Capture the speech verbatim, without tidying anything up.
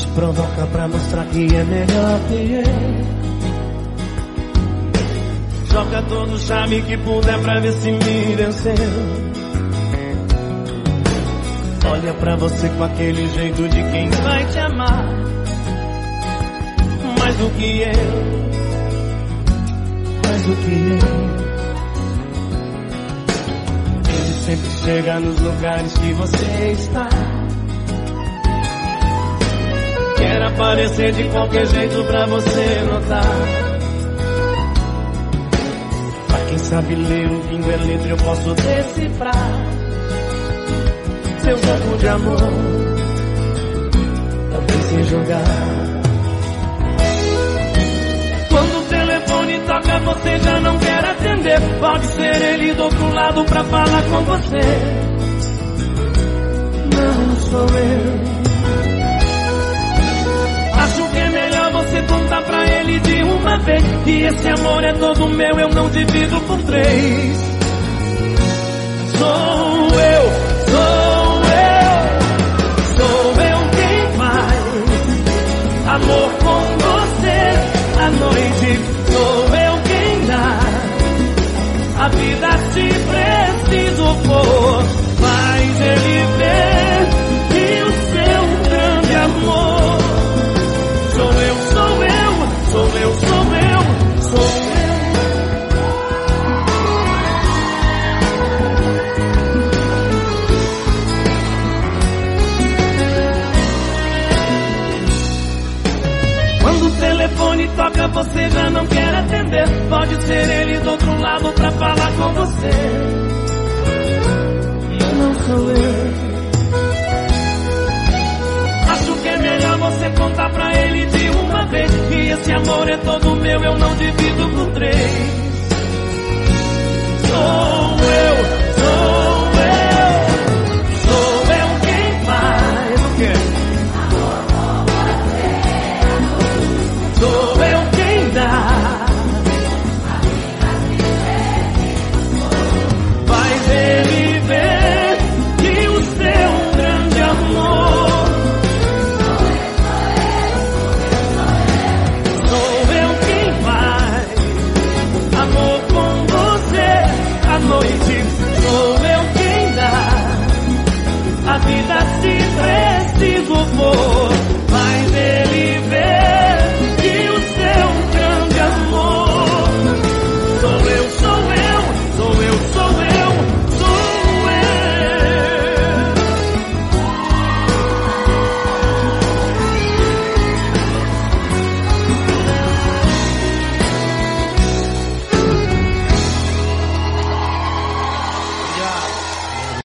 provoca pra mostrar que é melhor que eu. Joga todo o charme que puder pra ver se me venceu. Olha pra você com aquele jeito de quem vai te amar mais do que eu, mais do que eu. Ele sempre chega nos lugares que você está. Quer aparecer de qualquer jeito pra você notar. Pra quem sabe ler o pingo é letra, eu posso decifrar seu jogo de amor. Eu pensei em jogar. Quando o telefone toca, você já não quer atender. Pode ser ele do outro lado pra falar com você. Não sou eu. Acho que é melhor você contar pra ele de uma vez que esse amor é todo meu, eu não divido por três. Sou eu, sou eu, sou eu quem faz amor com você à noite. Sou eu quem dá a vida se preciso for. Faz ele ver que o seu grande amor sou eu, sou eu, sou eu, sou eu, sou eu. Quando o telefone toca, você já não quer atender. Pode ser ele do outro lado pra falar com você. Não sou eu. Acho que é melhor você contar pra ele de uma vez que esse amor é todo meu, eu não divido por três.